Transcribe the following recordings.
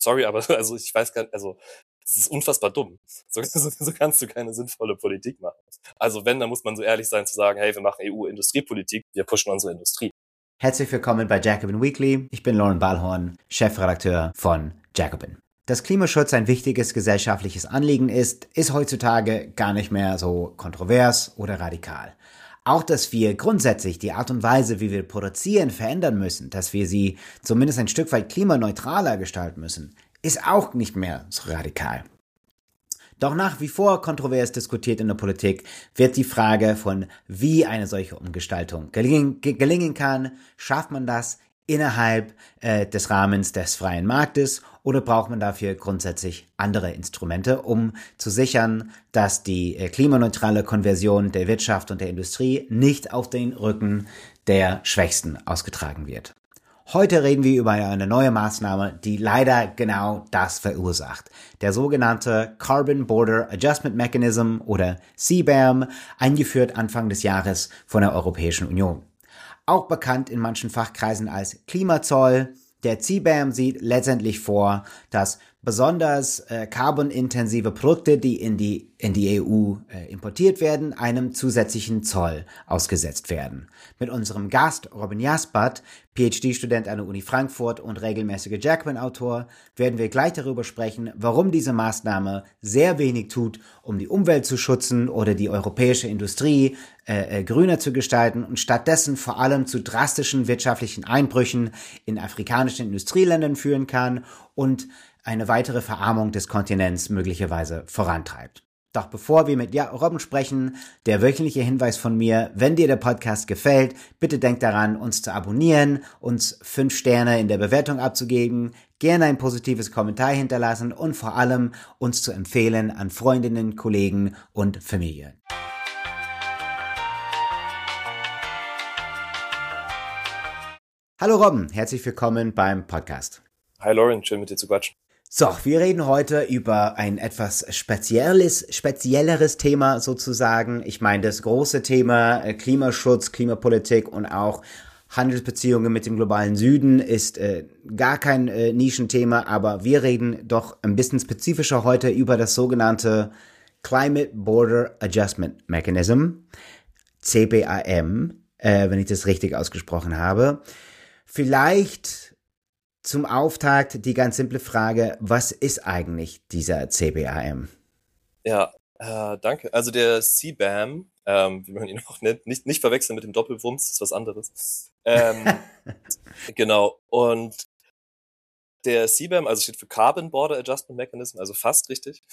sorry, aber also ich weiß gar nicht, also das ist unfassbar dumm. So kannst du keine sinnvolle Politik machen. Also wenn, dann muss man so ehrlich sein zu sagen, hey, wir machen EU-Industriepolitik, wir pushen unsere Industrie. Herzlich willkommen bei Jacobin Weekly. Ich bin Lauren Ballhorn, Chefredakteur von Jacobin. Dass Klimaschutz ein wichtiges gesellschaftliches Anliegen ist heutzutage gar nicht mehr so kontrovers oder radikal. Auch, dass wir grundsätzlich die Art und Weise, wie wir produzieren, verändern müssen, dass wir sie zumindest ein Stück weit klimaneutraler gestalten müssen, ist auch nicht mehr so radikal. Doch nach wie vor kontrovers diskutiert in der Politik wird die Frage von, wie eine solche Umgestaltung gelingen kann. Schafft man das innerhalb des Rahmens des freien Marktes oder braucht man dafür grundsätzlich andere Instrumente, um zu sichern, dass die klimaneutrale Konversion der Wirtschaft und der Industrie nicht auf den Rücken der Schwächsten ausgetragen wird? Heute reden wir über eine neue Maßnahme, die leider genau das verursacht. Der sogenannte Carbon Border Adjustment Mechanism oder CBAM, eingeführt Anfang des Jahres von der Europäischen Union. Auch bekannt in manchen Fachkreisen als Klimazoll. Der CBAM sieht letztendlich vor, dass besonders carbonintensive Produkte, die in die EU importiert werden, einem zusätzlichen Zoll ausgesetzt werden. Mit unserem Gast Robin Jaspert, PhD-Student an der Uni Frankfurt und regelmäßiger Jacobin-Autor, werden wir gleich darüber sprechen, warum diese Maßnahme sehr wenig tut, um die Umwelt zu schützen oder die europäische Industrie grüner zu gestalten und stattdessen vor allem zu drastischen wirtschaftlichen Einbrüchen in afrikanischen Industrieländern führen kann und eine weitere Verarmung des Kontinents möglicherweise vorantreibt. Doch bevor wir mit Robin sprechen, der wöchentliche Hinweis von mir: Wenn dir der Podcast gefällt, bitte denk daran, uns zu abonnieren, uns 5 Sterne in der Bewertung abzugeben, gerne ein positives Kommentar hinterlassen und vor allem uns zu empfehlen an Freundinnen, Kollegen und Familie. Hallo Robin, herzlich willkommen beim Podcast. Hi Lauren, schön mit dir zu quatschen. So, wir reden heute über ein etwas spezielleres Thema sozusagen. Ich meine, das große Thema Klimaschutz, Klimapolitik und auch Handelsbeziehungen mit dem globalen Süden ist gar kein Nischenthema, aber wir reden doch ein bisschen spezifischer heute über das sogenannte Climate Border Adjustment Mechanism, CBAM, wenn ich das richtig ausgesprochen habe. Vielleicht zum Auftakt die ganz simple Frage: Was ist eigentlich dieser CBAM? Ja, danke. Also der CBAM, wie man ihn auch nennt, nicht verwechseln mit dem Doppelwumms, das ist was anderes. Genau. Und der CBAM, also steht für Carbon Border Adjustment Mechanism, also fast richtig,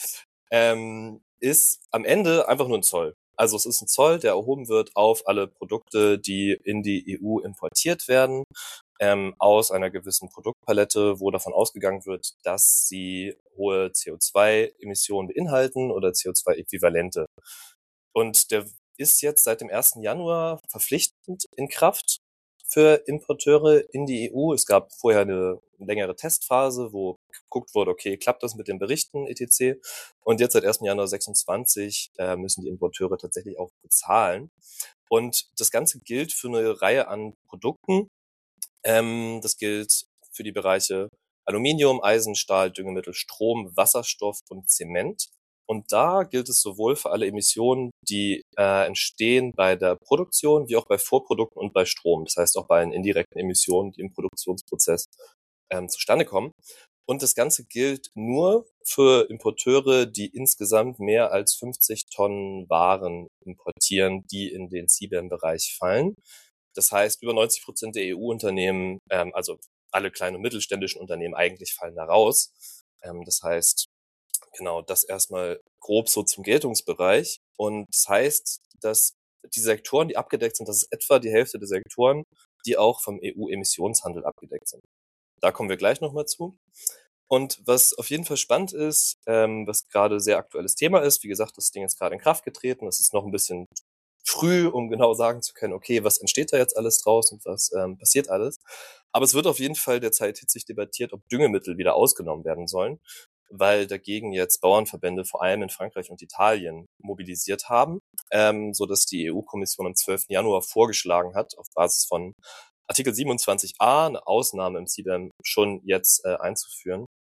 ist am Ende einfach nur ein Zoll. Also es ist ein Zoll, der erhoben wird auf alle Produkte, die in die EU importiert werden, aus einer gewissen Produktpalette, wo davon ausgegangen wird, dass sie hohe CO2-Emissionen beinhalten oder CO2-Äquivalente. Und der ist jetzt seit dem 1. Januar verpflichtend in Kraft für Importeure in die EU. Es gab vorher eine längere Testphase, wo geguckt wurde, okay, klappt das mit den Berichten etc. Und jetzt seit 1. Januar 26 müssen die Importeure tatsächlich auch bezahlen. Und das Ganze gilt für eine Reihe an Produkten. Das gilt für die Bereiche Aluminium, Eisen, Stahl, Düngemittel, Strom, Wasserstoff und Zement. Und da gilt es sowohl für alle Emissionen, die entstehen bei der Produktion, wie auch bei Vorprodukten und bei Strom. Das heißt auch bei den indirekten Emissionen, die im Produktionsprozess zustande kommen. Und das Ganze gilt nur für Importeure, die insgesamt mehr als 50 Tonnen Waren importieren, die in den CBAM-Bereich fallen. Das heißt, über 90% der EU-Unternehmen, also alle kleinen und mittelständischen Unternehmen eigentlich fallen da raus. Das heißt, genau, das erstmal grob so zum Geltungsbereich. Und das heißt, dass die Sektoren, die abgedeckt sind, das ist etwa die Hälfte der Sektoren, die auch vom EU-Emissionshandel abgedeckt sind. Da kommen wir gleich nochmal zu. Und was auf jeden Fall spannend ist, was gerade sehr aktuelles Thema ist, wie gesagt, das Ding ist gerade in Kraft getreten, das ist noch ein bisschen früh, um genau sagen zu können, okay, was entsteht da jetzt alles draus und was passiert alles. Aber es wird auf jeden Fall derzeit hitzig debattiert, ob Düngemittel wieder ausgenommen werden sollen, weil dagegen jetzt Bauernverbände vor allem in Frankreich und Italien mobilisiert haben, so dass die EU-Kommission am 12. Januar vorgeschlagen hat, auf Basis von Artikel 27a eine Ausnahme im CBAM schon jetzt einzuführen.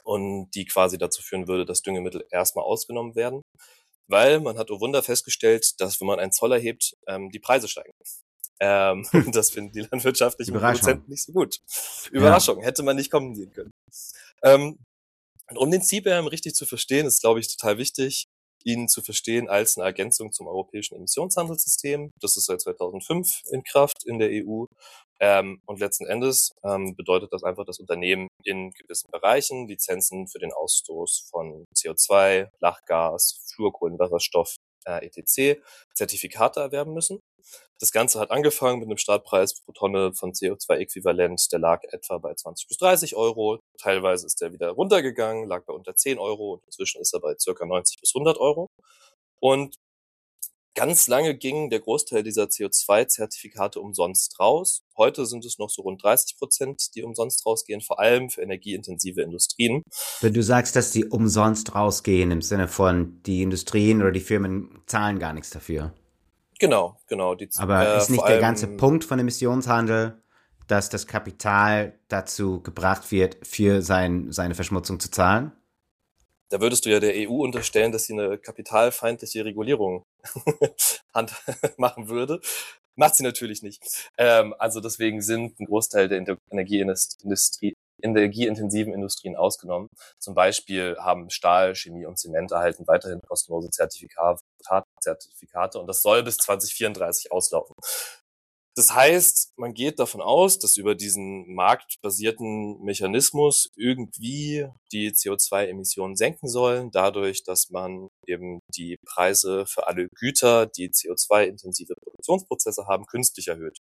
und die quasi dazu führen würde, dass Düngemittel erstmal ausgenommen werden, weil man hat, oh Wunder, festgestellt, dass wenn man einen Zoll erhebt, die Preise steigen. Und das finden die landwirtschaftlichen Produzenten nicht so gut. Überraschung, hätte man nicht kommen sehen können. Und um den CBAM richtig zu verstehen, ist, glaube ich, total wichtig, ihn zu verstehen als eine Ergänzung zum europäischen Emissionshandelssystem. Das ist seit 2005 in Kraft in der EU. Und letzten Endes bedeutet das einfach, dass Unternehmen in gewissen Bereichen Lizenzen für den Ausstoß von CO2, Lachgas, Fluorkohlenwasserstoff, etc. Zertifikate erwerben müssen. Das Ganze hat angefangen mit einem Startpreis pro Tonne von CO2-Äquivalent, der lag etwa bei 20 bis 30 Euro. Teilweise ist der wieder runtergegangen, lag bei unter 10 Euro und inzwischen ist er bei circa 90 bis 100 Euro. Und ganz lange ging der Großteil dieser CO2-Zertifikate umsonst raus. Heute sind es noch so rund 30%, die umsonst rausgehen, vor allem für energieintensive Industrien. Wenn du sagst, dass die umsonst rausgehen, im Sinne von, die Industrien oder die Firmen zahlen gar nichts dafür. Genau. Aber ist nicht der ganze Punkt von Emissionshandel, dass das Kapital dazu gebracht wird, für seine Verschmutzung zu zahlen? Da würdest du ja der EU unterstellen, dass sie eine kapitalfeindliche Regulierung machen würde. Macht sie natürlich nicht. Also deswegen sind ein Großteil der energieintensiven Industrien ausgenommen. Zum Beispiel haben Stahl, Chemie und Zement erhalten weiterhin kostenlose Zertifikate und das soll bis 2034 auslaufen. Das heißt, man geht davon aus, dass über diesen marktbasierten Mechanismus irgendwie die CO2-Emissionen senken sollen, dadurch, dass man eben die Preise für alle Güter, die CO2-intensive Produktionsprozesse haben, künstlich erhöht.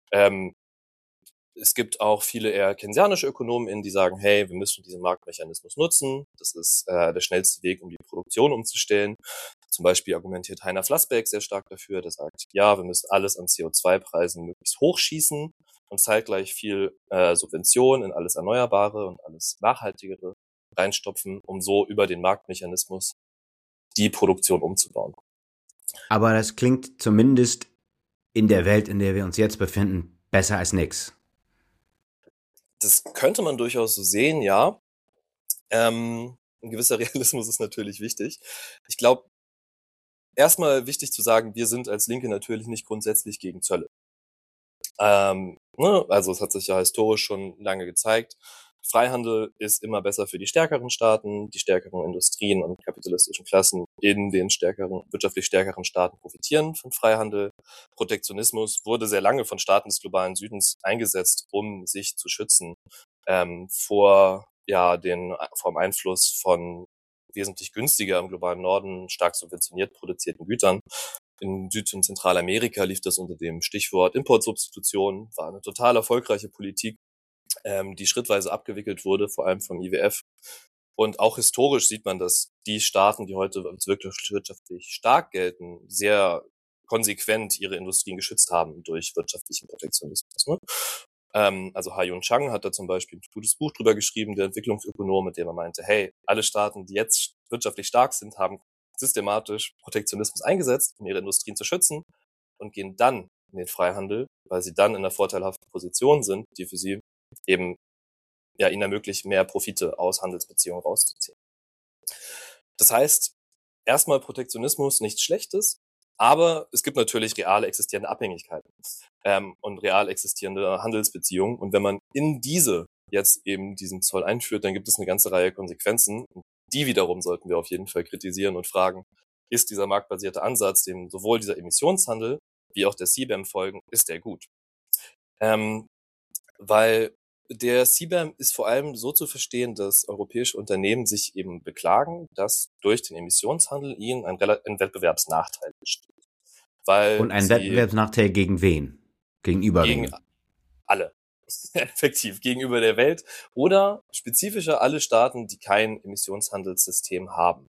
Es gibt auch viele eher keynesianische Ökonomen, die sagen, hey, wir müssen diesen Marktmechanismus nutzen. Das ist der schnellste Weg, um die Produktion umzustellen. Zum Beispiel argumentiert Heiner Flassbeck sehr stark dafür, der sagt, ja, wir müssen alles an CO2-Preisen möglichst hochschießen und zeitgleich viel Subvention in alles Erneuerbare und alles Nachhaltigere reinstopfen, um so über den Marktmechanismus die Produktion umzubauen. Aber das klingt zumindest in der Welt, in der wir uns jetzt befinden, besser als nix. Das könnte man durchaus so sehen, ja. Ein gewisser Realismus ist natürlich wichtig. Ich glaube, erstmal wichtig zu sagen, wir sind als Linke natürlich nicht grundsätzlich gegen Zölle. Also es hat sich ja historisch schon lange gezeigt. Freihandel ist immer besser für die stärkeren Staaten, die stärkeren Industrien und kapitalistischen Klassen in den wirtschaftlich stärkeren Staaten profitieren von Freihandel. Protektionismus wurde sehr lange von Staaten des globalen Südens eingesetzt, um sich zu schützen vor dem Einfluss von wesentlich günstiger im globalen Norden stark subventioniert produzierten Gütern. In Süd- und Zentralamerika lief das unter dem Stichwort Importsubstitution, war eine total erfolgreiche Politik, die schrittweise abgewickelt wurde, vor allem vom IWF. Und auch historisch sieht man, dass die Staaten, die heute als wirklich wirtschaftlich stark gelten, sehr konsequent ihre Industrien geschützt haben durch wirtschaftlichen Protektionismus. Ne? Also Ha-Joon Chang hat da zum Beispiel ein gutes Buch drüber geschrieben, der Entwicklungsökonom, mit dem er meinte, hey, alle Staaten, die jetzt wirtschaftlich stark sind, haben systematisch Protektionismus eingesetzt, um ihre Industrien zu schützen und gehen dann in den Freihandel, weil sie dann in einer vorteilhaften Position sind, die für sie eben ihnen ermöglicht, mehr Profite aus Handelsbeziehungen rauszuziehen. Das heißt, erstmal Protektionismus nichts Schlechtes, aber es gibt natürlich real existierende Abhängigkeiten und real existierende Handelsbeziehungen. Und wenn man in diese jetzt eben diesen Zoll einführt, dann gibt es eine ganze Reihe Konsequenzen. Die wiederum sollten wir auf jeden Fall kritisieren und fragen, ist dieser marktbasierte Ansatz, dem sowohl dieser Emissionshandel wie auch der CBAM folgen, ist der gut? Weil der CBAM ist vor allem so zu verstehen, dass europäische Unternehmen sich eben beklagen, dass durch den Emissionshandel ihnen ein Wettbewerbsnachteil besteht. Und ein Wettbewerbsnachteil gegen wen? Gegenüber gegen alle. Effektiv, gegenüber der Welt oder spezifischer alle Staaten, die kein Emissionshandelssystem haben.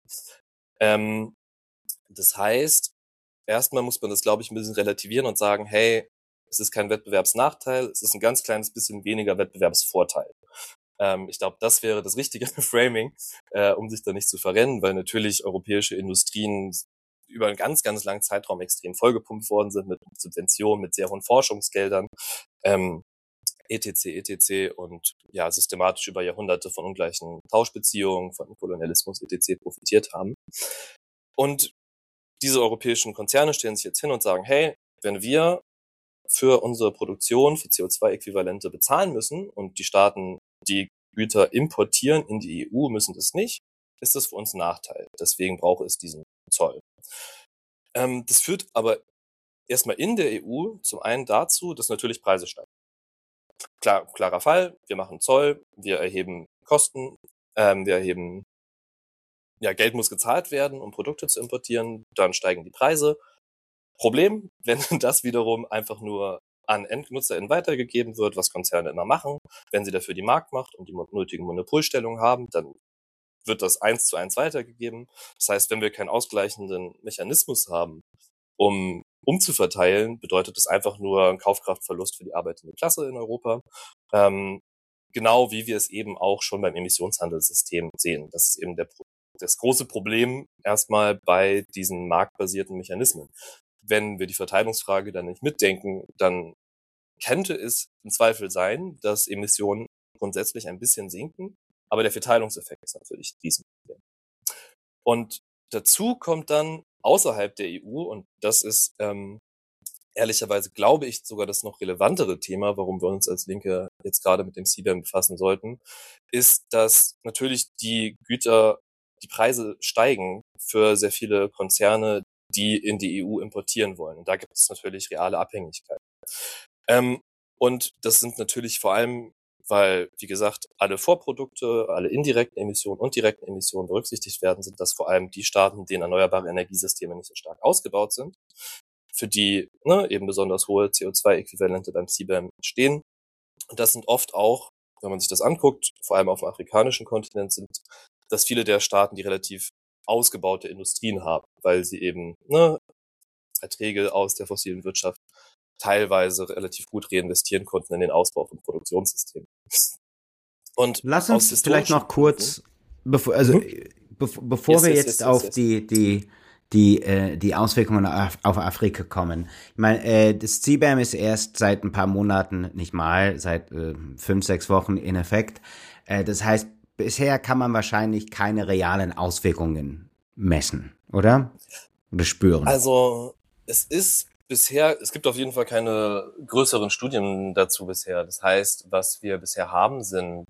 Das heißt, erstmal muss man das, glaube ich, ein bisschen relativieren und sagen, hey, es ist kein Wettbewerbsnachteil, es ist ein ganz kleines bisschen weniger Wettbewerbsvorteil. Ich glaube, das wäre das richtige Framing, um sich da nicht zu verrennen, weil natürlich europäische Industrien über einen ganz, ganz langen Zeitraum extrem vollgepumpt worden sind mit Subventionen, mit sehr hohen Forschungsgeldern. etc. und ja, systematisch über Jahrhunderte von ungleichen Tauschbeziehungen, von Kolonialismus etc. profitiert haben. Und diese europäischen Konzerne stellen sich jetzt hin und sagen, hey, wenn wir für unsere Produktion für CO2-Äquivalente bezahlen müssen und die Staaten die Güter importieren in die EU, müssen das nicht, ist das für uns ein Nachteil. Deswegen braucht es diesen Zoll. Das führt aber erstmal in der EU zum einen dazu, dass natürlich Preise steigen. Klarer Fall, wir machen Zoll, wir erheben Kosten, Geld muss gezahlt werden, um Produkte zu importieren, dann steigen die Preise. Problem, wenn das wiederum einfach nur an EndnutzerInnen weitergegeben wird, was Konzerne immer machen, wenn sie dafür die Marktmacht und die nötigen Monopolstellungen haben, dann wird das 1:1 weitergegeben. Das heißt, wenn wir keinen ausgleichenden Mechanismus haben, um umzuverteilen, bedeutet das einfach nur einen Kaufkraftverlust für die arbeitende Klasse in Europa. Genau wie wir es eben auch schon beim Emissionshandelssystem sehen. Das ist eben das große Problem erstmal bei diesen marktbasierten Mechanismen. Wenn wir die Verteilungsfrage dann nicht mitdenken, dann könnte es im Zweifel sein, dass Emissionen grundsätzlich ein bisschen sinken, aber der Verteilungseffekt ist natürlich diesen. Und dazu kommt dann außerhalb der EU, und das ist ehrlicherweise, glaube ich, sogar das noch relevantere Thema, warum wir uns als Linke jetzt gerade mit dem CBAM befassen sollten, ist, dass natürlich die Preise steigen für sehr viele Konzerne, die in die EU importieren wollen. Und da gibt es natürlich reale Abhängigkeiten. Und das sind natürlich vor allem, weil, wie gesagt, alle Vorprodukte, alle indirekten Emissionen und direkten Emissionen berücksichtigt werden, sind das vor allem die Staaten, denen erneuerbare Energiesysteme nicht so stark ausgebaut sind, für die eben besonders hohe CO2-Äquivalente beim CBAM stehen. Und das sind oft auch, wenn man sich das anguckt, vor allem auf dem afrikanischen Kontinent, sind das viele der Staaten, die relativ ausgebaute Industrien haben, weil sie eben Erträge aus der fossilen Wirtschaft teilweise relativ gut reinvestieren konnten in den Ausbau von Produktionssystemen. Und lass uns vielleicht noch kurz, bevor wir jetzt auf die Auswirkungen auf Afrika kommen. Ich meine, das CBAM ist erst seit ein paar Monaten, nicht mal, seit 5-6 Wochen in Effekt. Das heißt, bisher kann man wahrscheinlich keine realen Auswirkungen messen, oder? Oder spüren. Also, es gibt auf jeden Fall keine größeren Studien dazu bisher. Das heißt, was wir bisher haben, sind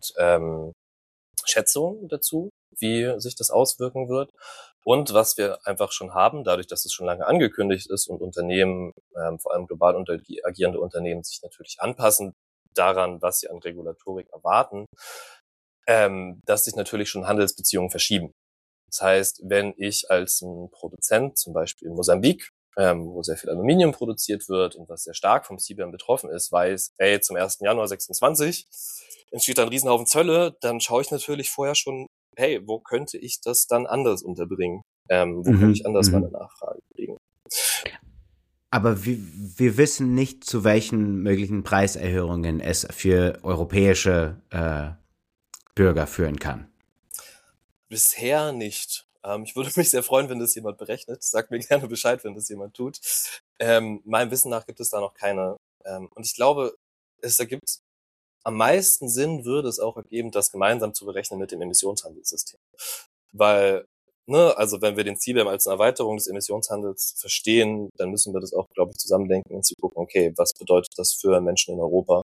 Schätzungen dazu, wie sich das auswirken wird. Und was wir einfach schon haben, dadurch, dass es schon lange angekündigt ist und Unternehmen, vor allem global agierende Unternehmen, sich natürlich anpassen daran, was sie an Regulatorik erwarten, dass sich natürlich schon Handelsbeziehungen verschieben. Das heißt, wenn ich als ein Produzent, zum Beispiel in Mosambik, wo sehr viel Aluminium produziert wird und was sehr stark vom CBAM betroffen ist, weiß, zum 1. Januar 26 entsteht da ein Riesenhaufen Zölle, dann schaue ich natürlich vorher schon, wo könnte ich das dann anders unterbringen? Wo könnte ich anders meine Nachfrage legen? Aber wir wissen nicht, zu welchen möglichen Preiserhöhungen es für europäische Bürger führen kann. Bisher nicht. Ich würde mich sehr freuen, wenn das jemand berechnet. Sagt mir gerne Bescheid, wenn das jemand tut. Meinem Wissen nach gibt es da noch keine. Und ich glaube, es ergibt am meisten Sinn, würde es auch ergeben, das gemeinsam zu berechnen mit dem Emissionshandelssystem. Weil, also wenn wir den CBAM als eine Erweiterung des Emissionshandels verstehen, dann müssen wir das auch, glaube ich, zusammendenken und zu gucken, okay, was bedeutet das für Menschen in Europa,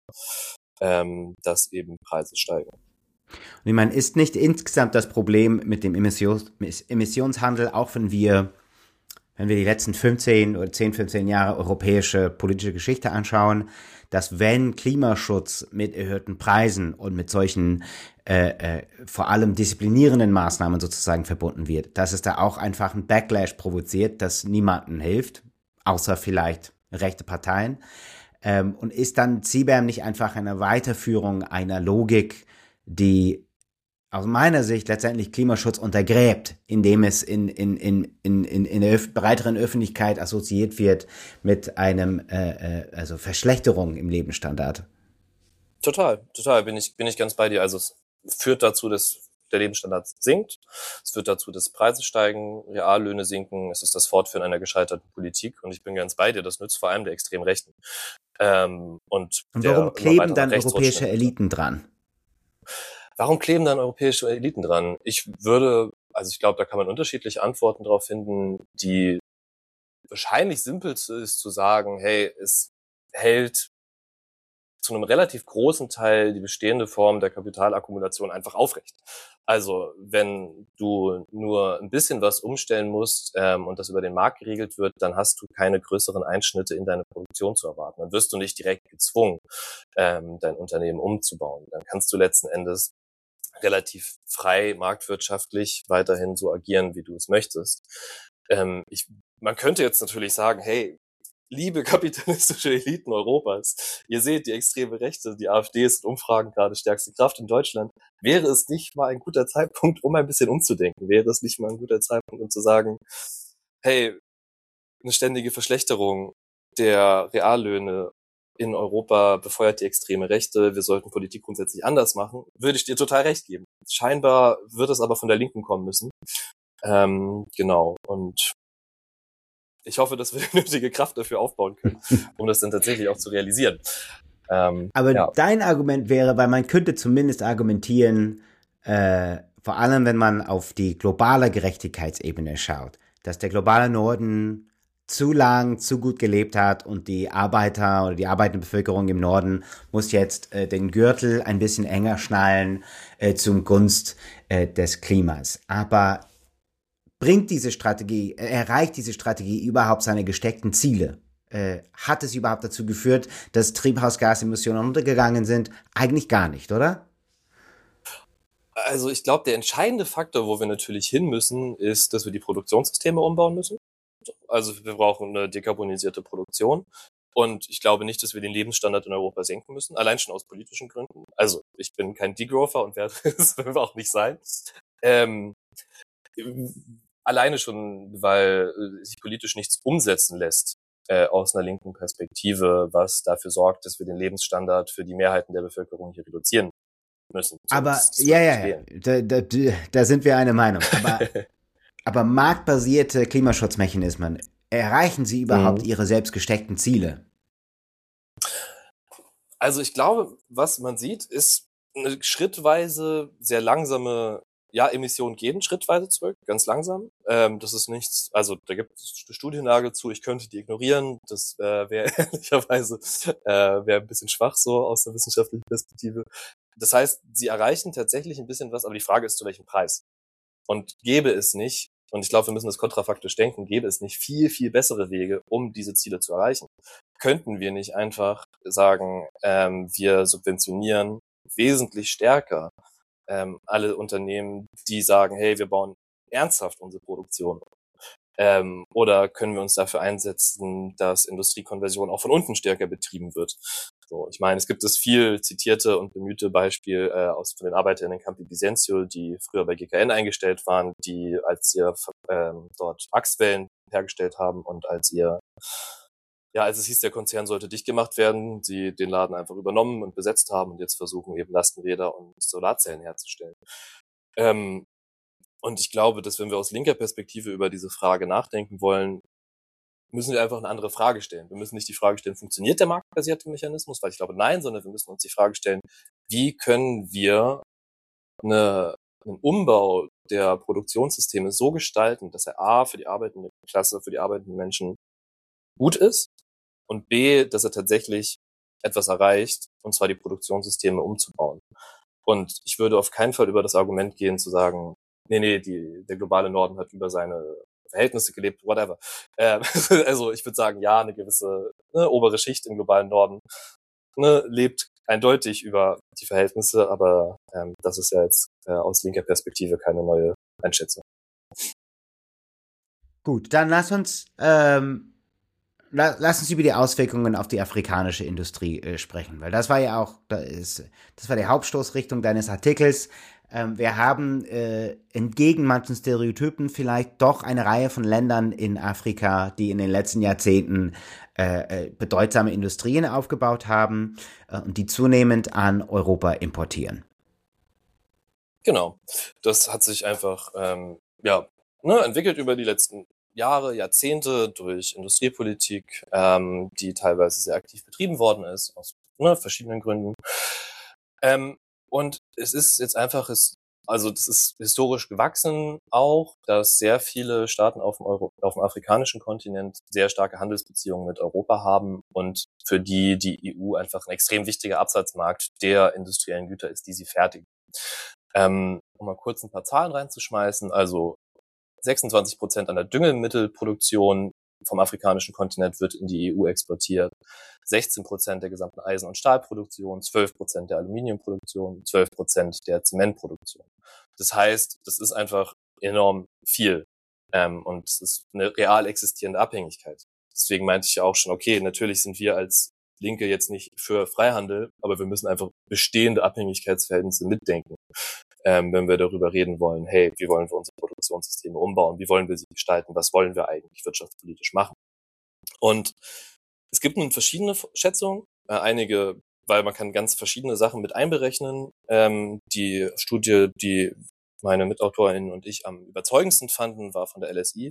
dass eben Preise steigen. Und ich meine, ist nicht insgesamt das Problem mit dem Emissionshandel, auch wenn wir die letzten 15 Jahre europäische politische Geschichte anschauen, dass wenn Klimaschutz mit erhöhten Preisen und mit solchen vor allem disziplinierenden Maßnahmen sozusagen verbunden wird, dass es da auch einfach einen Backlash provoziert, das niemandem hilft, außer vielleicht rechte Parteien. Und ist dann CBAM nicht einfach eine Weiterführung einer Logik, die aus meiner Sicht letztendlich Klimaschutz untergräbt, indem es in der breiteren Öffentlichkeit assoziiert wird mit einem also Verschlechterung im Lebensstandard? Total, bin ich ganz bei dir. Also es führt dazu, dass der Lebensstandard sinkt. Es führt dazu, dass Preise steigen, Reallöhne sinken. Es ist das Fortführen einer gescheiterten Politik. Und ich bin ganz bei dir, das nützt vor allem der extremen Rechten. Und warum kleben dann europäische Eliten dran? Warum kleben dann europäische Eliten dran? Ich glaube, da kann man unterschiedliche Antworten drauf finden. Die wahrscheinlich simpelste ist zu sagen, hey, es hält zu einem relativ großen Teil die bestehende Form der Kapitalakkumulation einfach aufrecht. Also wenn du nur ein bisschen was umstellen musst und das über den Markt geregelt wird, dann hast du keine größeren Einschnitte in deine Produktion zu erwarten. Dann wirst du nicht direkt gezwungen, dein Unternehmen umzubauen. Dann kannst du letzten Endes relativ frei marktwirtschaftlich weiterhin so agieren, wie du es möchtest. Man könnte jetzt natürlich sagen, hey, liebe kapitalistische Eliten Europas, ihr seht die extreme Rechte, die AfD ist in Umfragen gerade stärkste Kraft in Deutschland. Wäre es nicht mal ein guter Zeitpunkt, um ein bisschen umzudenken? Wäre es nicht mal ein guter Zeitpunkt, um zu sagen, hey, eine ständige Verschlechterung der Reallöhne in Europa befeuert die extreme Rechte, wir sollten Politik grundsätzlich anders machen, würde ich dir total recht geben. Scheinbar wird es aber von der Linken kommen müssen. Genau, und ich hoffe, dass wir die nötige Kraft dafür aufbauen können, um das dann tatsächlich auch zu realisieren. Aber dein Argument wäre, weil man könnte zumindest argumentieren, vor allem wenn man auf die globale Gerechtigkeitsebene schaut, dass der globale Norden zu lang, zu gut gelebt hat und die Arbeiter oder die arbeitende Bevölkerung im Norden muss jetzt den Gürtel ein bisschen enger schnallen zum Gunst des Klimas. Aber erreicht diese Strategie überhaupt seine gesteckten Ziele? Hat es überhaupt dazu geführt, dass Treibhausgasemissionen runtergegangen sind? Eigentlich gar nicht, oder? Also ich glaube, der entscheidende Faktor, wo wir natürlich hin müssen, ist, dass wir die Produktionssysteme umbauen müssen. Also wir brauchen eine dekarbonisierte Produktion. Und ich glaube nicht, dass wir den Lebensstandard in Europa senken müssen, allein schon aus politischen Gründen. Also ich bin kein Degrowther und werde es auch nicht sein. Alleine schon, weil sich politisch nichts umsetzen lässt aus einer linken Perspektive, was dafür sorgt, dass wir den Lebensstandard für die Mehrheiten der Bevölkerung hier reduzieren müssen. Aber da sind wir eine Meinung. Aber marktbasierte Klimaschutzmechanismen, erreichen sie überhaupt ihre selbst gesteckten Ziele? Also ich glaube, was man sieht, ist eine schrittweise, sehr langsame, Emissionen gehen schrittweise zurück, ganz langsam. Das ist nichts, also da gibt es Studienlage zu, ich könnte die ignorieren, das wäre ehrlicherweise wäre ein bisschen schwach so aus der wissenschaftlichen Perspektive. Das heißt, sie erreichen tatsächlich ein bisschen was, aber die Frage ist, zu welchem Preis? Und gäbe es nicht, und ich glaube, wir müssen das kontrafaktisch denken, gäbe es nicht viel, viel bessere Wege, um diese Ziele zu erreichen? Könnten wir nicht einfach sagen, wir subventionieren wesentlich stärker alle Unternehmen, die sagen, hey, wir bauen ernsthaft unsere Produktion. Oder können wir uns dafür einsetzen, dass Industriekonversion auch von unten stärker betrieben wird? So, ich meine, es gibt das viel zitierte und bemühte Beispiel von den Arbeitern in Campi Bisenzio, die früher bei GKN eingestellt waren, die als sie dort Achswellen hergestellt haben und als es hieß, der Konzern sollte dicht gemacht werden, sie den Laden einfach übernommen und besetzt haben und jetzt versuchen eben Lastenräder und Solarzellen herzustellen. Und ich glaube, dass wenn wir aus linker Perspektive über diese Frage nachdenken wollen, müssen wir einfach eine andere Frage stellen. Wir müssen nicht die Frage stellen, funktioniert der marktbasierte Mechanismus? Weil ich glaube, nein, sondern wir müssen uns die Frage stellen, wie können wir einen Umbau der Produktionssysteme so gestalten, dass er A, für die arbeitende Klasse, für die arbeitenden Menschen gut ist und B, dass er tatsächlich etwas erreicht, und zwar die Produktionssysteme umzubauen. Und ich würde auf keinen Fall über das Argument gehen, zu sagen, nee, der globale Norden hat über seine Verhältnisse gelebt, whatever. Also ich würde sagen, ja, eine gewisse obere Schicht im globalen Norden lebt eindeutig über die Verhältnisse, aber das ist ja jetzt aus linker Perspektive keine neue Einschätzung. Gut, dann lass uns über die Auswirkungen auf die afrikanische Industrie sprechen, weil das war ja auch, das war die Hauptstoßrichtung deines Artikels. Wir haben entgegen manchen Stereotypen vielleicht doch eine Reihe von Ländern in Afrika, die in den letzten Jahrzehnten bedeutsame Industrien aufgebaut haben und die zunehmend an Europa importieren. Genau, das hat sich einfach entwickelt über die letzten Jahre, Jahrzehnte durch Industriepolitik, die teilweise sehr aktiv betrieben worden ist, aus verschiedenen Gründen. Und es ist jetzt einfach, also das ist historisch gewachsen auch, dass sehr viele Staaten auf dem afrikanischen Kontinent sehr starke Handelsbeziehungen mit Europa haben und für die EU einfach ein extrem wichtiger Absatzmarkt der industriellen Güter ist, die sie fertigen. Um mal kurz ein paar Zahlen reinzuschmeißen, also 26% an der Düngemittelproduktion vom afrikanischen Kontinent wird in die EU exportiert, 16% der gesamten Eisen- und Stahlproduktion, 12% der Aluminiumproduktion, 12% der Zementproduktion. Das heißt, das ist einfach enorm viel und es ist eine real existierende Abhängigkeit. Deswegen meinte ich ja auch schon, okay, natürlich sind wir als Linke jetzt nicht für Freihandel, aber wir müssen einfach bestehende Abhängigkeitsverhältnisse mitdenken, wenn wir darüber reden wollen, hey, wie wollen wir unsere Produktionssysteme umbauen, wie wollen wir sie gestalten, was wollen wir eigentlich wirtschaftspolitisch machen. Und es gibt nun verschiedene Schätzungen, einige, weil man kann ganz verschiedene Sachen mit einberechnen. Die Studie, die meine MitautorInnen und ich am überzeugendsten fanden, war von der LSI,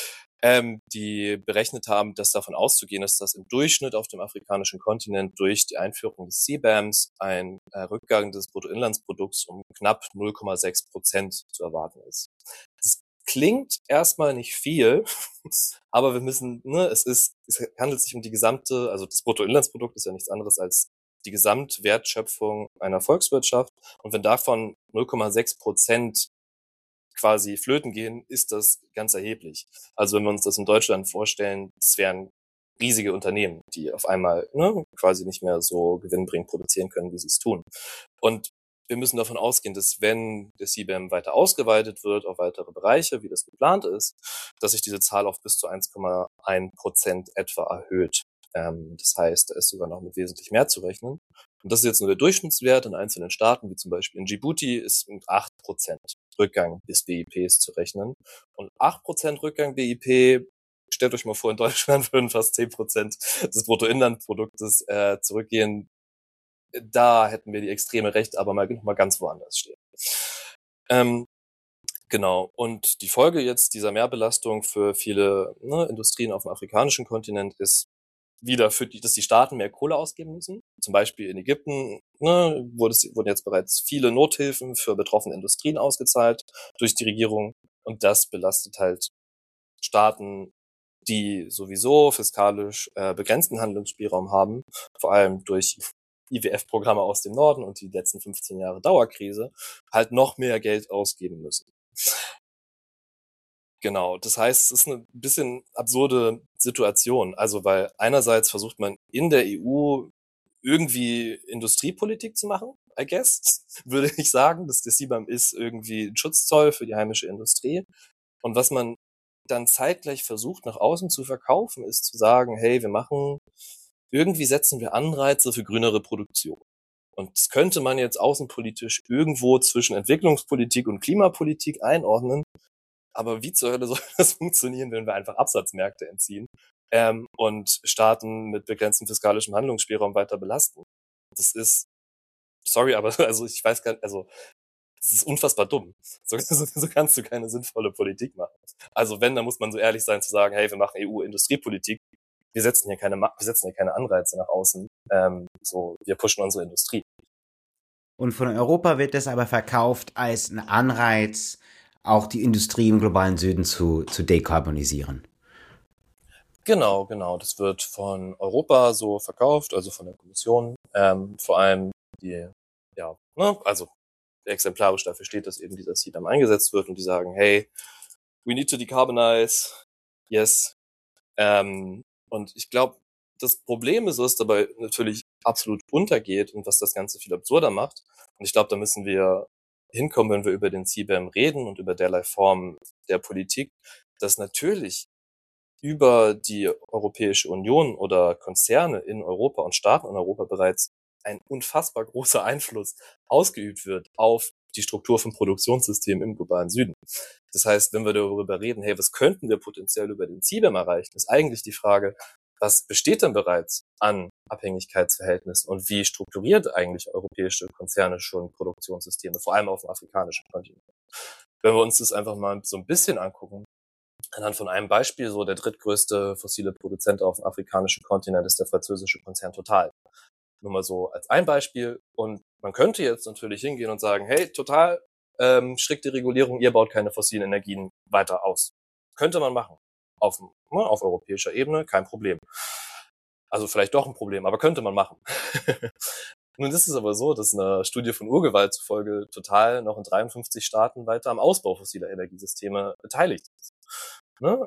die berechnet haben, dass davon auszugehen ist, dass im Durchschnitt auf dem afrikanischen Kontinent durch die Einführung des CBAMs ein Rückgang des Bruttoinlandsprodukts um knapp 0,6% zu erwarten ist. Das klingt erstmal nicht viel, aber wir müssen, es handelt sich um die gesamte, also das Bruttoinlandsprodukt ist ja nichts anderes als die Gesamtwertschöpfung einer Volkswirtschaft. Und wenn davon 0,6% quasi flöten gehen, ist das ganz erheblich. Also wenn wir uns das in Deutschland vorstellen, das wären riesige Unternehmen, die auf einmal quasi nicht mehr so gewinnbringend produzieren können, wie sie es tun. Und wir müssen davon ausgehen, dass wenn der CBAM weiter ausgeweitet wird auf weitere Bereiche, wie das geplant ist, dass sich diese Zahl auf bis zu 1,1% etwa erhöht. Das heißt, da ist sogar noch mit wesentlich mehr zu rechnen. Und das ist jetzt nur der Durchschnittswert in einzelnen Staaten, wie zum Beispiel in Djibouti, ist mit 8% Rückgang des BIPs zu rechnen. Und 8% Rückgang BIP, stellt euch mal vor, in Deutschland würden fast 10% des Bruttoinlandproduktes zurückgehen. Da hätten wir die Extreme recht, aber mal ganz woanders stehen. Genau. Und die Folge jetzt dieser Mehrbelastung für viele Industrien auf dem afrikanischen Kontinent ist wieder, dass die Staaten mehr Kohle ausgeben müssen. Zum Beispiel in Ägypten wurden jetzt bereits viele Nothilfen für betroffene Industrien ausgezahlt durch die Regierung. Und das belastet halt Staaten, die sowieso fiskalisch begrenzten Handlungsspielraum haben, vor allem durch IWF-Programme aus dem Norden und die letzten 15 Jahre Dauerkrise, halt noch mehr Geld ausgeben müssen. Genau, das heißt, es ist eine bisschen absurde Situation. Also, weil einerseits versucht man in der EU irgendwie Industriepolitik zu machen, I guess, würde ich sagen. Der CBAM ist irgendwie ein Schutzzoll für die heimische Industrie. Und was man dann zeitgleich versucht, nach außen zu verkaufen, ist zu sagen, hey, irgendwie setzen wir Anreize für grünere Produktion. Und das könnte man jetzt außenpolitisch irgendwo zwischen Entwicklungspolitik und Klimapolitik einordnen. Aber wie zur Hölle soll das funktionieren, wenn wir einfach Absatzmärkte entziehen und Staaten mit begrenztem fiskalischem Handlungsspielraum weiter belasten? Das ist, sorry, aber also ich weiß gar nicht, also das ist unfassbar dumm. So kannst du keine sinnvolle Politik machen. Also wenn, dann muss man so ehrlich sein zu sagen, hey, wir machen EU-Industriepolitik, wir setzen hier keine Anreize nach außen, wir pushen unsere Industrie. Und von Europa wird das aber verkauft als ein Anreiz, auch die Industrie im globalen Süden zu dekarbonisieren. Genau. Das wird von Europa so verkauft, also von der Kommission. Vor allem also exemplarisch dafür steht, dass eben dieser CBAM eingesetzt wird und die sagen, hey, we need to decarbonize, yes. Und ich glaube, das Problem ist, was dabei natürlich absolut untergeht und was das Ganze viel absurder macht. Und ich glaube, da müssen wir hinkommen, wenn wir über den CBAM reden und über derlei Form der Politik, dass natürlich über die Europäische Union oder Konzerne in Europa und Staaten in Europa bereits ein unfassbar großer Einfluss ausgeübt wird auf die Struktur von Produktionssystemen im globalen Süden. Das heißt, wenn wir darüber reden, hey, was könnten wir potenziell über den CBAM erreichen, ist eigentlich die Frage, was besteht denn bereits an Abhängigkeitsverhältnissen und wie strukturiert eigentlich europäische Konzerne schon Produktionssysteme, vor allem auf dem afrikanischen Kontinent. Wenn wir uns das einfach mal so ein bisschen angucken, Anhand von einem Beispiel, so der drittgrößte fossile Produzent auf dem afrikanischen Kontinent ist der französische Konzern Total. Nur mal so als ein Beispiel. Und man könnte jetzt natürlich hingehen und sagen, hey, Total, strikte Regulierung, ihr baut keine fossilen Energien weiter aus. Könnte man machen. Auf europäischer Ebene, kein Problem. Also vielleicht doch ein Problem, aber könnte man machen. Nun ist es aber so, dass eine Studie von Urgewalt zufolge Total noch in 53 Staaten weiter am Ausbau fossiler Energiesysteme beteiligt ist. Ne?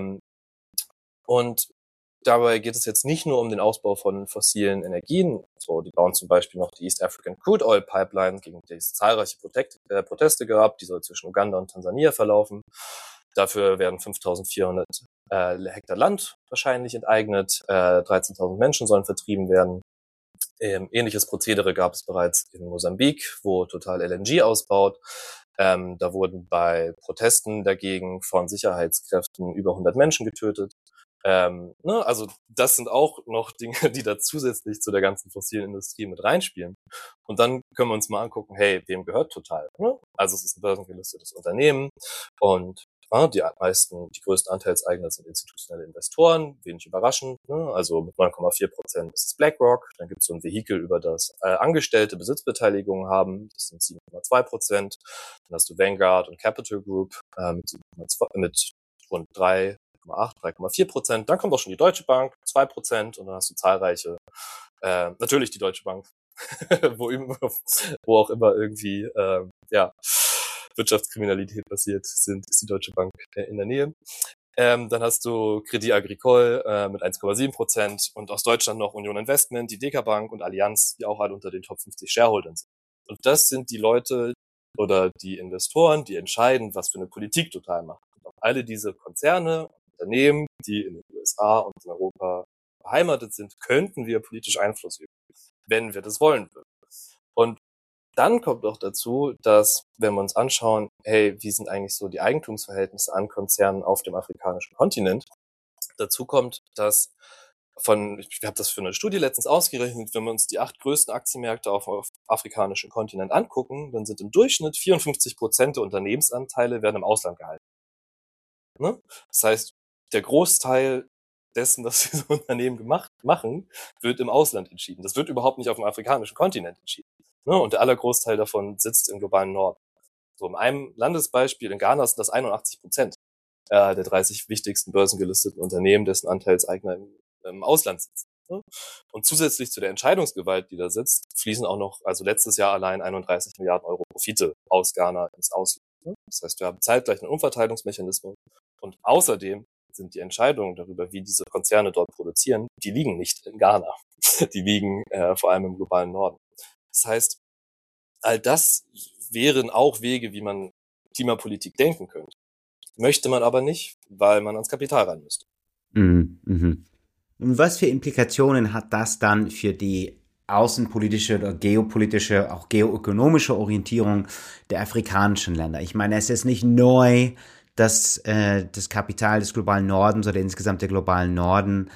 Und dabei geht es jetzt nicht nur um den Ausbau von fossilen Energien. So, die bauen zum Beispiel noch die East African Crude Oil Pipeline, gegen die es zahlreiche Proteste gab. Die soll zwischen Uganda und Tansania verlaufen. Dafür werden 5.400 Hektar Land wahrscheinlich enteignet. 13.000 Menschen sollen vertrieben werden. Ähnliches Prozedere gab es bereits in Mosambik, wo Total LNG ausbaut. Da wurden bei Protesten dagegen von Sicherheitskräften über 100 Menschen getötet. Also das sind auch noch Dinge, die da zusätzlich zu der ganzen fossilen Industrie mit reinspielen. Und dann können wir uns mal angucken, hey, wem gehört Total? Ne? Also es ist ein börsengelistetes Unternehmen und die größten Anteilseigner sind institutionelle Investoren, wenig überraschend. Ne? Also mit 9,4% ist es BlackRock. Dann gibt es so ein Vehikel, über das Angestellte Besitzbeteiligungen haben. Das sind 7,2%. Dann hast du Vanguard und Capital Group mit rund 3,4%. Dann kommt auch schon die Deutsche Bank, 2%. Und dann hast du zahlreiche, natürlich die Deutsche Bank, wo auch immer irgendwie Wirtschaftskriminalität passiert, ist die Deutsche Bank in der Nähe. Dann hast du Crédit Agricole mit 1,7% und aus Deutschland noch Union Investment, die Deka Bank und Allianz, die auch alle unter den Top 50 Shareholdern sind. Und das sind die Leute oder die Investoren, die entscheiden, was für eine Politik Total macht. Und auf alle diese Konzerne, Unternehmen, die in den USA und in Europa beheimatet sind, könnten wir politisch Einfluss üben, wenn wir das wollen würden. Und dann kommt noch dazu, dass, wenn wir uns anschauen, hey, wie sind eigentlich so die Eigentumsverhältnisse an Konzernen auf dem afrikanischen Kontinent? Dazu kommt, dass ich habe das für eine Studie letztens ausgerechnet, wenn wir uns die 8 größten Aktienmärkte auf dem afrikanischen Kontinent angucken, dann sind im Durchschnitt 54% der Unternehmensanteile werden im Ausland gehalten. Ne? Das heißt, der Großteil dessen, was diese Unternehmen machen, wird im Ausland entschieden. Das wird überhaupt nicht auf dem afrikanischen Kontinent entschieden. Ne? Und der Allergroßteil davon sitzt im globalen Norden. So, in einem Landesbeispiel in Ghana sind das 81% der 30 wichtigsten börsengelisteten Unternehmen, dessen Anteilseigner im Ausland sitzen. Ne? Und zusätzlich zu der Entscheidungsgewalt, die da sitzt, fließen auch noch, also letztes Jahr allein 31 Milliarden Euro Profite aus Ghana ins Ausland. Ne? Das heißt, wir haben zeitgleich einen Umverteilungsmechanismus und außerdem sind die Entscheidungen darüber, wie diese Konzerne dort produzieren, die liegen nicht in Ghana. Die liegen vor allem im globalen Norden. Das heißt, all das wären auch Wege, wie man Klimapolitik denken könnte. Möchte man aber nicht, weil man ans Kapital ran müsste. Mhm. Und was für Implikationen hat das dann für die außenpolitische oder geopolitische, auch geoökonomische Orientierung der afrikanischen Länder? Ich meine, es ist nicht neu, dass das Kapital des globalen Nordens oder insgesamt der globalen Norden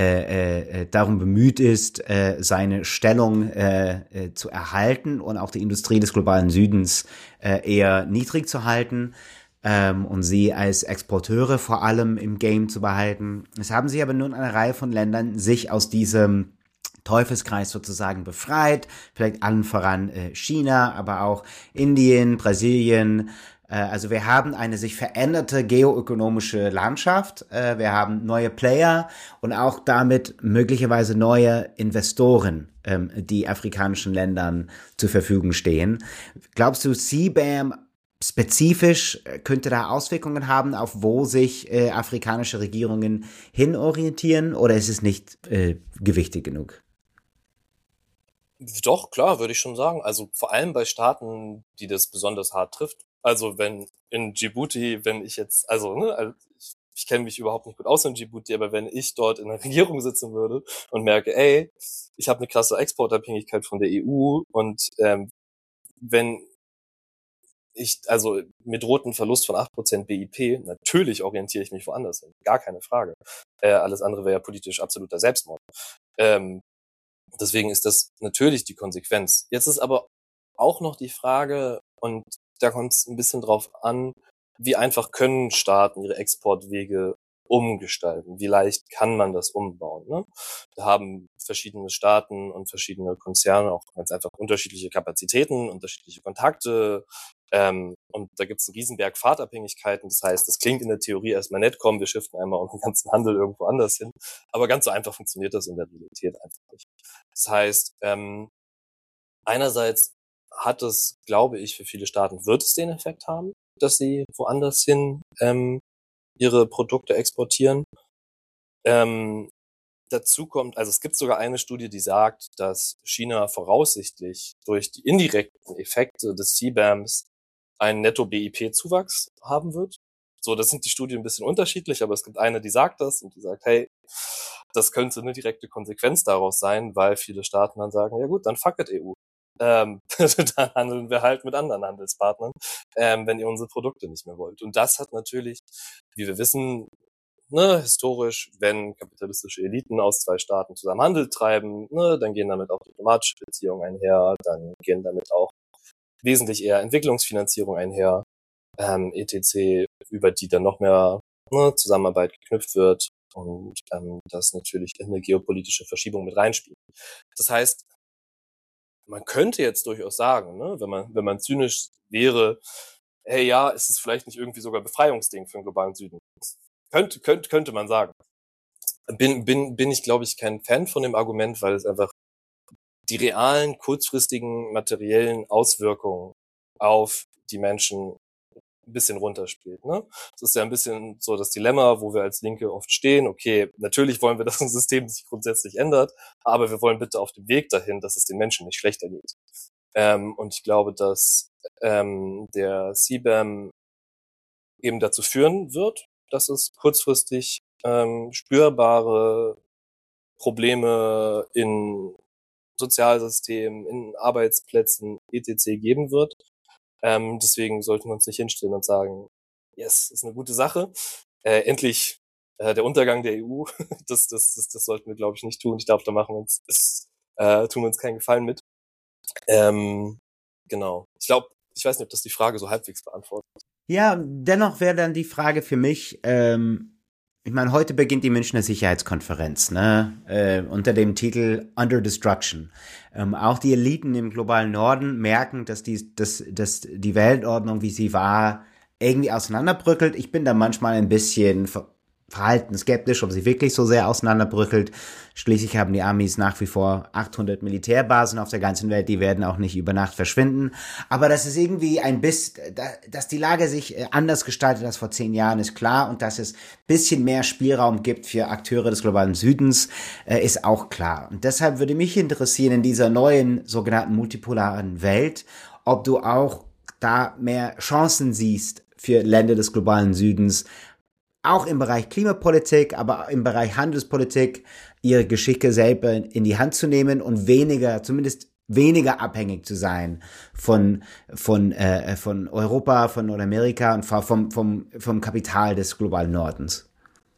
darum bemüht ist, seine Stellung zu erhalten und auch die Industrie des globalen Südens eher niedrig zu halten und sie als Exporteure vor allem im Game zu behalten. Es haben sich aber nun eine Reihe von Ländern sich aus diesem Teufelskreis sozusagen befreit, vielleicht allen voran China, aber auch Indien, Brasilien. Also wir haben eine sich veränderte geoökonomische Landschaft, wir haben neue Player und auch damit möglicherweise neue Investoren, die afrikanischen Ländern zur Verfügung stehen. Glaubst du, CBAM spezifisch könnte da Auswirkungen haben, auf wo sich afrikanische Regierungen hinorientieren, oder ist es nicht gewichtig genug? Doch, klar, würde ich schon sagen. Also vor allem bei Staaten, die das besonders hart trifft. Also wenn in Djibouti, wenn ich jetzt, also ich kenne mich überhaupt nicht gut aus in Djibouti, aber wenn ich dort in der Regierung sitzen würde und merke, ey, ich habe eine krasse Exportabhängigkeit von der EU und wenn also mir droht ein Verlust von 8% BIP, natürlich orientiere ich mich woanders hin, gar keine Frage. Alles andere wäre ja politisch absoluter Selbstmord. Deswegen ist das natürlich die Konsequenz. Jetzt ist aber auch noch die Frage, und da kommt es ein bisschen drauf an, wie einfach können Staaten ihre Exportwege umgestalten? Wie leicht kann man das umbauen? Ne? Da haben verschiedene Staaten und verschiedene Konzerne auch ganz einfach unterschiedliche Kapazitäten, unterschiedliche Kontakte. Und da gibt es einen Riesenberg Fahrtabhängigkeiten. Das heißt, das klingt in der Theorie erstmal nett, komm, wir shiften einmal unseren ganzen Handel irgendwo anders hin. Aber ganz so einfach funktioniert das in der Realität einfach nicht. Das heißt, einerseits hat es, glaube ich, für viele Staaten wird es den Effekt haben, dass sie woanders hin ihre Produkte exportieren. Dazu kommt, also es gibt sogar eine Studie, die sagt, dass China voraussichtlich durch die indirekten Effekte des CBAMs einen Netto-BIP-Zuwachs haben wird. So, das sind die Studien ein bisschen unterschiedlich, aber es gibt eine, die sagt das und die sagt, hey, das könnte eine direkte Konsequenz daraus sein, weil viele Staaten dann sagen, ja gut, dann fuck it EU. Dann handeln wir halt mit anderen Handelspartnern, wenn ihr unsere Produkte nicht mehr wollt. Und das hat natürlich, wie wir wissen, ne, historisch, wenn kapitalistische Eliten aus zwei Staaten zusammen Handel treiben, ne, dann gehen damit auch diplomatische Beziehungen einher, dann gehen damit auch wesentlich eher Entwicklungsfinanzierung einher, etc., über die dann noch mehr Zusammenarbeit geknüpft wird und das natürlich in eine geopolitische Verschiebung mit reinspielt. Das heißt, man könnte jetzt durchaus sagen, ne, wenn man zynisch wäre, hey ja, ist es vielleicht nicht irgendwie sogar Befreiungsding für den globalen Süden? Könnte man sagen. Bin ich, glaube ich, kein Fan von dem Argument, weil es einfach die realen, kurzfristigen, materiellen Auswirkungen auf die Menschen ein bisschen runterspielt. Ne? Das ist ja ein bisschen so das Dilemma, wo wir als Linke oft stehen. Okay, natürlich wollen wir, dass ein System sich grundsätzlich ändert, aber wir wollen bitte auf dem Weg dahin, dass es den Menschen nicht schlechter geht. Und ich glaube, dass der CBAM eben dazu führen wird, dass es kurzfristig spürbare Probleme in Sozialsystemen, in Arbeitsplätzen, etc. geben wird. Deswegen sollten wir uns nicht hinstellen und sagen, yes, ist eine gute Sache. Endlich der Untergang der EU, das sollten wir, glaube ich, nicht tun. Ich glaube, da machen wir uns, tun wir uns keinen Gefallen mit. Genau. Ich weiß nicht, ob das die Frage so halbwegs beantwortet. Ja, dennoch wäre dann die Frage für mich, ich meine, heute beginnt die Münchner Sicherheitskonferenz, ne, unter dem Titel Under Destruction. Auch die Eliten im globalen Norden merken, dass die Weltordnung, wie sie war, irgendwie auseinanderbröckelt. Ich bin da manchmal ein bisschen verhalten skeptisch, ob sie wirklich so sehr auseinanderbröckelt. Schließlich haben die Amis nach wie vor 800 Militärbasen auf der ganzen Welt, die werden auch nicht über Nacht verschwinden. Aber dass es irgendwie dass die Lage sich anders gestaltet als vor 10 Jahren, ist klar. Und dass es bisschen mehr Spielraum gibt für Akteure des globalen Südens, ist auch klar. Und deshalb würde mich interessieren, in dieser neuen sogenannten multipolaren Welt, ob du auch da mehr Chancen siehst für Länder des globalen Südens, auch im Bereich Klimapolitik, aber im Bereich Handelspolitik, ihre Geschicke selber in die Hand zu nehmen und zumindest weniger abhängig zu sein von Europa, von Nordamerika und vom Kapital des globalen Nordens.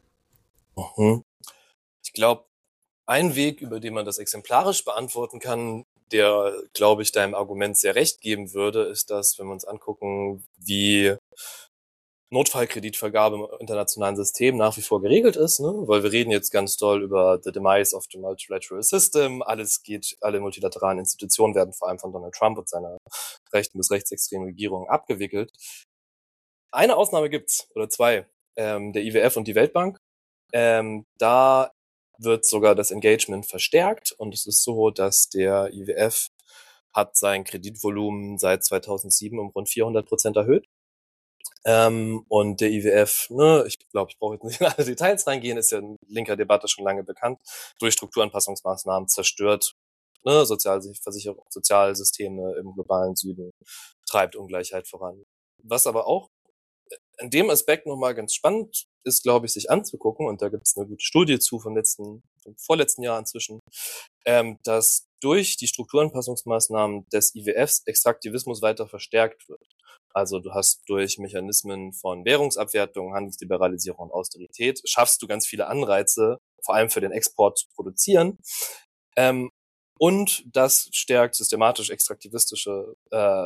Ich glaube, ein Weg, über den man das exemplarisch beantworten kann, der, glaube ich, deinem Argument sehr recht geben würde, ist, dass, wenn wir uns angucken, wie Notfallkreditvergabe im internationalen System nach wie vor geregelt ist, ne? Weil wir reden jetzt ganz doll über the demise of the multilateral system. Alle multilateralen Institutionen werden vor allem von Donald Trump und seiner rechten bis rechtsextremen Regierung abgewickelt. Eine Ausnahme gibt's, oder zwei, der IWF und die Weltbank. Da wird sogar das Engagement verstärkt und es ist so, dass der IWF hat sein Kreditvolumen seit 2007 um rund 400% erhöht. Und der IWF, ne, ich glaube, ich brauche jetzt nicht in alle Details reingehen, ist ja in linker Debatte schon lange bekannt, durch Strukturanpassungsmaßnahmen zerstört, ne, Sozialversicherung, Sozialsysteme im globalen Süden, treibt Ungleichheit voran. Was aber auch in dem Aspekt nochmal ganz spannend ist, glaube ich, sich anzugucken, und da gibt es eine gute Studie zu vom vorletzten Jahr inzwischen, dass durch die Strukturanpassungsmaßnahmen des IWFs Extraktivismus weiter verstärkt wird. Also du hast durch Mechanismen von Währungsabwertung, Handelsliberalisierung und Austerität, schaffst du ganz viele Anreize, vor allem für den Export zu produzieren. Und das stärkt systematisch extraktivistische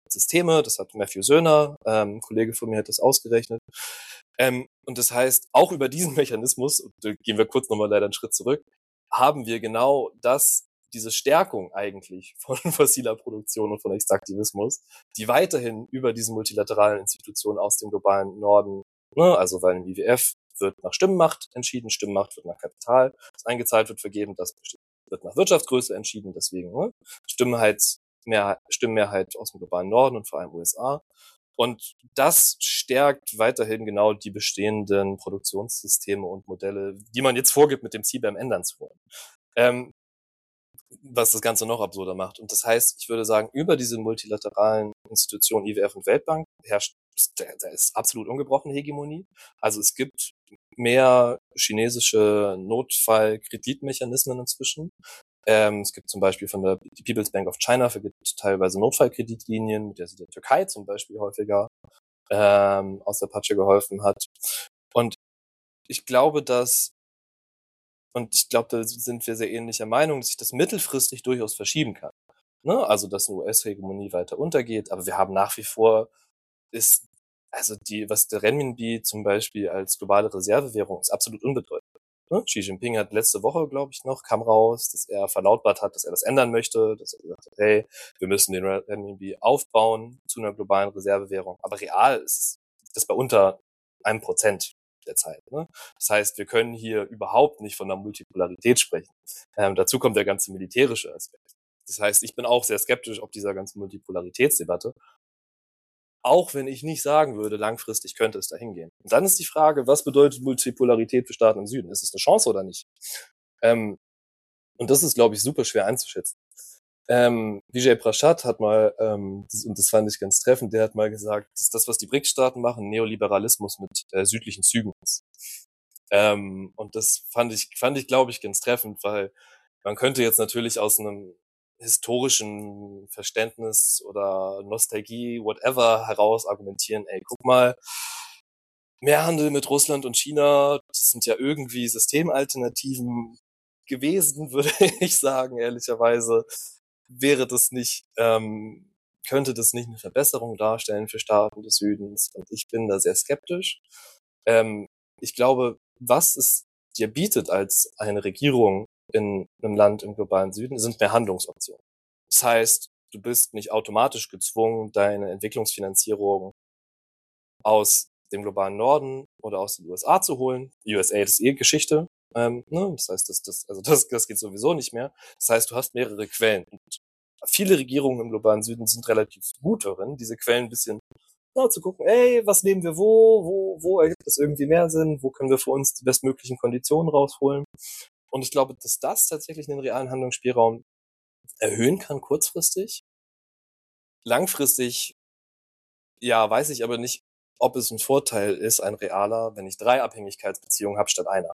Systeme, das hat Matthew Söhner, ein Kollege von mir hat das ausgerechnet. Und das heißt, auch über diesen Mechanismus, und da gehen wir kurz nochmal leider einen Schritt zurück, haben wir genau diese Stärkung eigentlich von fossiler Produktion und von Extraktivismus, die weiterhin über diese multilateralen Institutionen aus dem globalen Norden, ne, also weil im IWF wird nach Stimmenmacht entschieden, Stimmenmacht wird nach Kapital, das eingezahlt wird, vergeben, das wird nach Wirtschaftsgröße entschieden, deswegen ne, Stimmenmehrheit aus dem globalen Norden und vor allem USA. Und das stärkt weiterhin genau die bestehenden Produktionssysteme und Modelle, die man jetzt vorgibt, mit dem CBAM ändern zu wollen. Was das Ganze noch absurder macht. Und das heißt, ich würde sagen, über diese multilateralen Institutionen, IWF und Weltbank, herrscht, da ist absolut ungebrochene Hegemonie. Also es gibt mehr chinesische Notfallkreditmechanismen inzwischen. Es gibt zum Beispiel von die People's Bank of China vergibt teilweise Notfallkreditlinien, mit der sie der Türkei zum Beispiel häufiger aus der Patsche geholfen hat. Und ich glaube, da sind wir sehr ähnlicher Meinung, dass sich das mittelfristig durchaus verschieben kann. Ne? Also, dass eine US-Hegemonie weiter untergeht, aber wir haben nach wie vor was der Renminbi zum Beispiel als globale Reservewährung ist, absolut unbedeutend. Ne? Xi Jinping hat letzte Woche, glaube ich, kam raus, dass er verlautbart hat, dass er das ändern möchte, dass er gesagt hat, hey, wir müssen den Renminbi aufbauen zu einer globalen Reservewährung. Aber real ist das bei unter 1% der Zeit. Ne? Das heißt, wir können hier überhaupt nicht von einer Multipolarität sprechen. Dazu kommt der ganze militärische Aspekt. Das heißt, ich bin auch sehr skeptisch auf dieser ganzen Multipolaritätsdebatte. Auch wenn ich nicht sagen würde, langfristig könnte es dahin gehen. Und dann ist die Frage, was bedeutet Multipolarität für Staaten im Süden? Ist es eine Chance oder nicht? Und das ist, glaube ich, super schwer einzuschätzen. Vijay Prashad hat mal, und das fand ich ganz treffend, der hat mal gesagt, dass das, was die BRICS-Staaten machen, Neoliberalismus mit südlichen Zügen ist. Und das fand ich, glaube ich, ganz treffend, weil man könnte jetzt natürlich aus einem historischen Verständnis oder Nostalgie, whatever, heraus argumentieren, ey, guck mal, mehr Handel mit Russland und China, das sind ja irgendwie Systemalternativen gewesen, würde ich sagen, ehrlicherweise. Könnte das nicht eine Verbesserung darstellen für Staaten des Südens? Und ich bin da sehr skeptisch. Ich glaube, was es dir bietet als eine Regierung in einem Land im globalen Süden, sind mehr Handlungsoptionen. Das heißt, du bist nicht automatisch gezwungen, deine Entwicklungsfinanzierung aus dem globalen Norden oder aus den USA zu holen. USA, das ist Geschichte. Ne? Das heißt, das geht sowieso nicht mehr. Das heißt, du hast mehrere Quellen. Und viele Regierungen im globalen Süden sind relativ gut darin, diese Quellen ein bisschen zu gucken, ey, was nehmen wir wo ergibt das irgendwie mehr Sinn, wo können wir für uns die bestmöglichen Konditionen rausholen. Und ich glaube, dass das tatsächlich den realen Handlungsspielraum erhöhen kann, kurzfristig. Langfristig, ja, weiß ich aber nicht, ob es ein Vorteil ist, ein realer, wenn ich 3 Abhängigkeitsbeziehungen habe statt einer.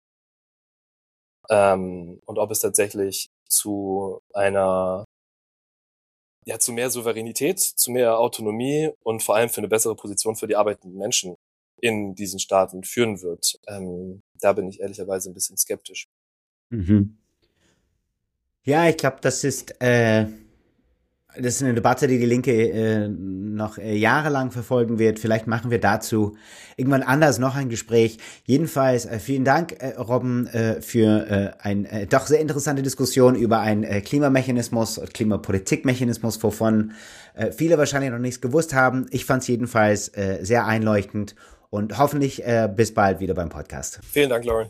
Und ob es tatsächlich zu mehr Souveränität, zu mehr Autonomie und vor allem für eine bessere Position für die arbeitenden Menschen in diesen Staaten führen wird. Da bin ich ehrlicherweise ein bisschen skeptisch. Mhm. Ja, ich glaube, das ist eine Debatte, die Linke noch jahrelang verfolgen wird. Vielleicht machen wir dazu irgendwann anders noch ein Gespräch. Jedenfalls vielen Dank, Robben, für eine doch sehr interessante Diskussion über einen Klimapolitikmechanismus, wovon viele wahrscheinlich noch nichts gewusst haben. Ich fand es jedenfalls sehr einleuchtend und hoffentlich bis bald wieder beim Podcast. Vielen Dank, Lauren.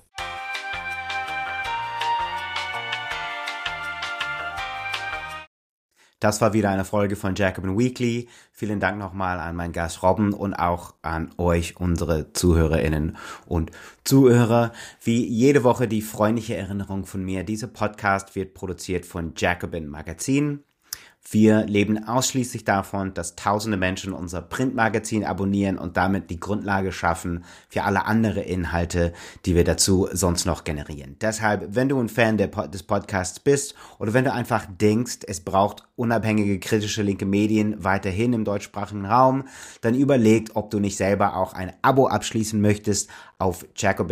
Das war wieder eine Folge von Jacobin Weekly. Vielen Dank nochmal an meinen Gast Robben und auch an euch, unsere ZuhörerInnen und Zuhörer. Wie jede Woche die freundliche Erinnerung von mir. Dieser Podcast wird produziert von Jacobin Magazin. Wir leben ausschließlich davon, dass tausende Menschen unser Printmagazin abonnieren und damit die Grundlage schaffen für alle andere Inhalte, die wir dazu sonst noch generieren. Deshalb, wenn du ein Fan des Podcasts bist oder wenn du einfach denkst, es braucht unabhängige, kritische linke Medien weiterhin im deutschsprachigen Raum, dann überlegt, ob du nicht selber auch ein Abo abschließen möchtest auf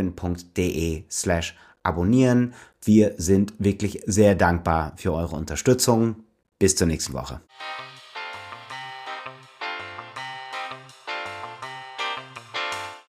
jacobin.de/abonnieren. Wir sind wirklich sehr dankbar für eure Unterstützung. Bis zur nächsten Woche.